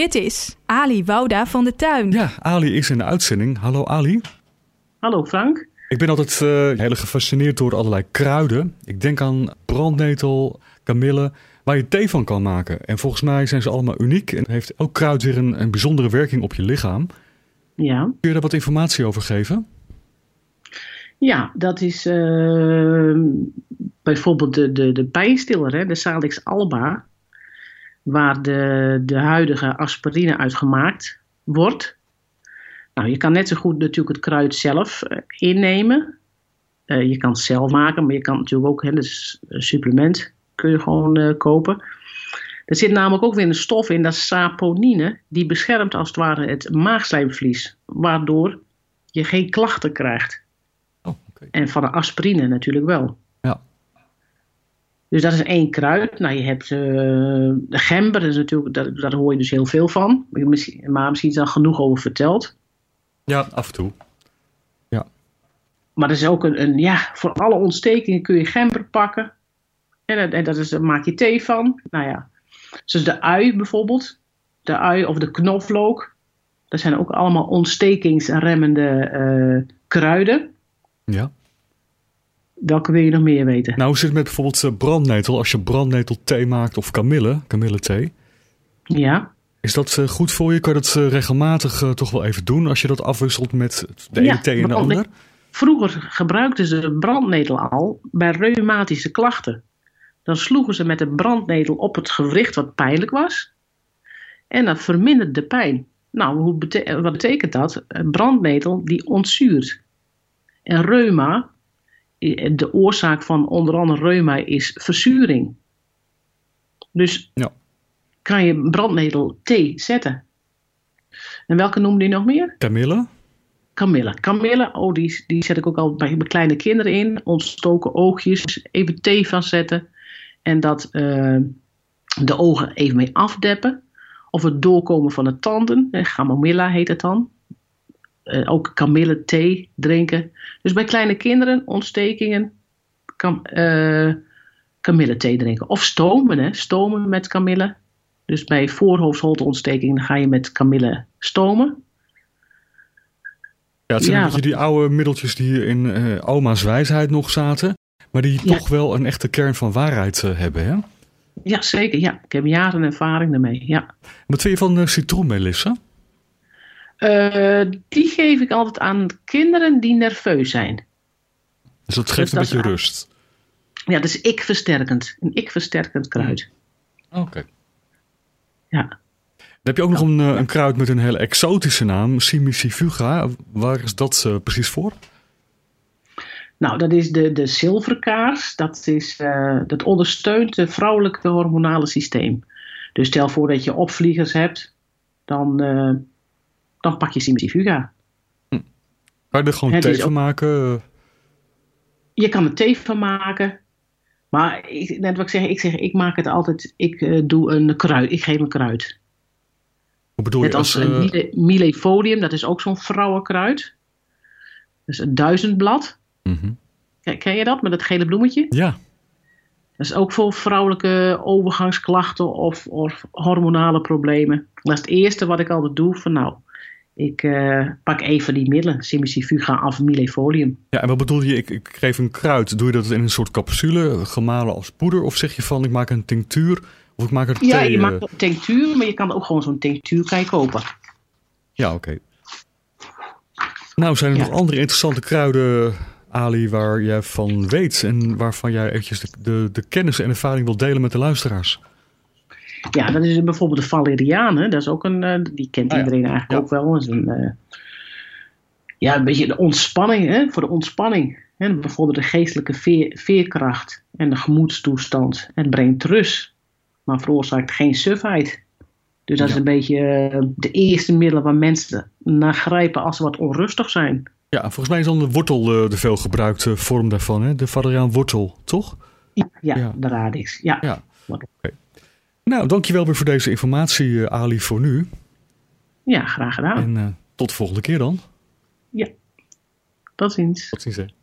Dit is Ali Wouda van de Tuin. Ja, Ali is in de uitzending. Hallo Ali. Hallo Frank. Ik ben altijd heel gefascineerd door allerlei kruiden. Ik denk aan brandnetel, kamille, waar je thee van kan maken. En volgens mij zijn ze allemaal uniek en heeft elk kruid weer een bijzondere werking op je lichaam. Ja. Kun je daar wat informatie over geven? Ja, dat is bijvoorbeeld de pijnstiller, hè, de Salix alba, waar de huidige aspirine uit gemaakt wordt. Nou, je kan net zo goed natuurlijk het kruid zelf innemen. Je kan het zelf maken, maar je kan natuurlijk ook, dus een supplement kun je gewoon kopen. Er zit namelijk ook weer een stof in, dat is saponine, die beschermt als het ware het maagslijmvlies, waardoor je geen klachten krijgt. Oh, okay. En van de aspirine natuurlijk wel. Ja. Dus dat is één kruid. Nou, je hebt de gember, dat is natuurlijk, daar hoor je dus heel veel van. Maar misschien is daar genoeg over verteld. Ja, af en toe. Ja. Maar dat is ook voor alle ontstekingen kun je gember pakken. En daar maak je thee van. Nou ja, zoals de ui bijvoorbeeld. De ui of de knoflook. Dat zijn ook allemaal ontstekingsremmende kruiden. Ja. Welke wil je nog meer weten? Nou, hoe zit het met bijvoorbeeld brandnetel? Als je brandnetelthee maakt of kamillethee. Ja. Is dat goed voor je? Kan je dat regelmatig toch wel even doen als je dat afwisselt met de ene thee en de ander? Vroeger gebruikten ze brandnetel al bij reumatische klachten. Dan sloegen ze met de brandnetel op het gewricht wat pijnlijk was. En dat vermindert de pijn. Nou, wat betekent dat? Een brandnetel die ontzuurt. En reuma, de oorzaak van onder andere reuma is verzuring. Dus kan je brandnetel thee zetten. En welke noemde je nog meer? Kamille. Kamille, die zet ik ook al bij mijn kleine kinderen in. Ontstoken oogjes, even thee van zetten. En dat de ogen even mee afdeppen. Of het doorkomen van de tanden. Chamomilla heet het dan. Ook kamille thee drinken. Dus bij kleine kinderen, ontstekingen, kamille thee drinken. Of stomen, stomen met kamille. Dus bij voorhoofdholteontstekingen ga je met kamille stomen. Ja, het zijn een beetje die oude middeltjes die in oma's wijsheid nog zaten. Maar die toch wel een echte kern van waarheid hebben, hè? Ja, zeker. Ja. Ik heb jaren ervaring daarmee, ja. Wat vind je van citroenmelisse? Die geef ik altijd aan kinderen die nerveus zijn. Dus dat geeft een beetje rust? Ja, dat is ik-versterkend. Een ik-versterkend kruid. Oké. Ja. Dan heb je ook nog een kruid met een hele exotische naam, Simicifuga. Waar is dat precies voor? Nou, dat is de zilverkaars. Dat ondersteunt het vrouwelijke hormonale systeem. Dus stel voor dat je opvliegers hebt, dan pak je Simicifuga. Kan je er gewoon thee van maken? Je kan er thee van maken. Maar net wat ik zeg, ik maak het altijd, ik doe een kruid. Ik geef een kruid. Hoe bedoel net je? Als Milefolium, dat is ook zo'n vrouwenkruid. Dat is een 1000-blad. Mm-hmm. Ken je dat, met dat gele bloemetje? Ja. Dat is ook voor vrouwelijke overgangsklachten of hormonale problemen. Dat is het eerste wat ik altijd doe. Ik pak even die middelen. Simicifuga of Milefolium. Ja, en wat bedoel je? Ik geef een kruid. Doe je dat in een soort capsule, gemalen als poeder? Of zeg je van, ik maak een tinctuur? Of ik maak er thee? Ja, je maakt een tinctuur, maar je kan ook gewoon zo'n tinctuur kopen. Ja, oké. Nou, zijn er nog andere interessante kruiden, Ali, waar jij van weet en waarvan jij eventjes de kennis en ervaring wil delen met de luisteraars? Ja, dat is bijvoorbeeld de valeriaan. Dat is ook die kent iedereen eigenlijk ook wel. Dat is een beetje de ontspanning, voor de ontspanning. Bijvoorbeeld de geestelijke veerkracht en de gemoedstoestand. Het brengt rust, maar veroorzaakt geen sufheid. Dus dat is een beetje de eerste middelen waar mensen naar grijpen als ze wat onrustig zijn. Ja, volgens mij is dan de wortel de veel gebruikte vorm daarvan, hè? De valeriaan wortel, toch? Ja, de radix. Ja. Okay. Nou, dankjewel weer voor deze informatie, Ali, voor nu. Ja, graag gedaan. En tot de volgende keer dan. Ja, tot ziens. Tot ziens, hè.